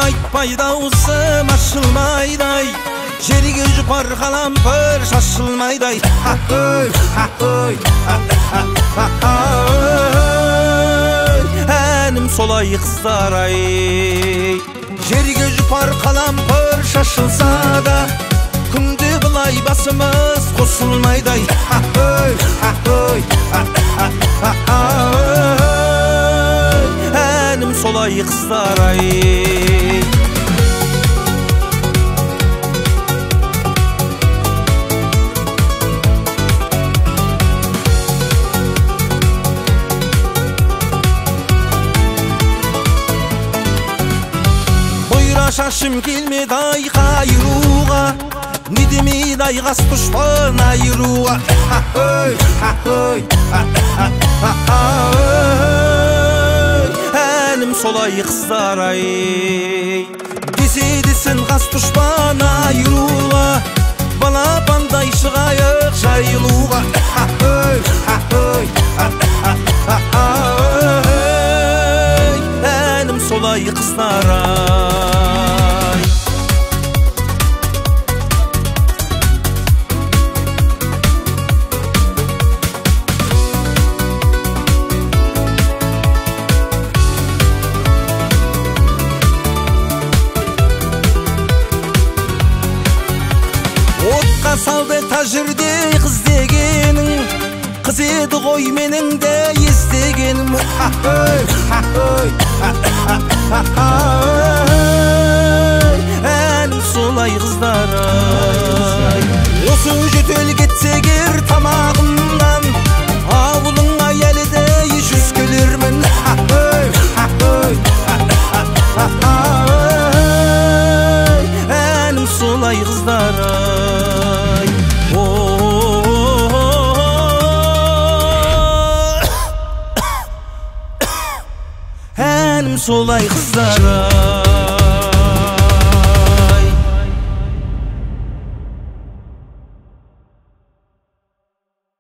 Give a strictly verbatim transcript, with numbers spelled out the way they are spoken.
айтпайды аузым ашылмайдай, жерге жұпар қалампыр шашылмайдай. Әнім солай қыздар ай, жерге жұпар қалампыр шашылса да, күнде былай басымыз қосылмайдай. Әнім солай қыздар ай. Шашым келмеді ай қайыруға, не демейді ай қас дұшпан айыруға. Әнім солай қыздар ай, десе десін қас дұшпан айыруға, балапандай шығайық жайылуға. Әнім солай қыздар ай. Отқа салды тәжірде қыз дегенің, қыз еді ғой менің де естегенім. Әнім солай қыздар ай. Осы жөтел кетсе кер тамағымнан, ауылыңа әлі де жүз келермін. Әнім солай қыздар ай. Әнім солай қыздар ай.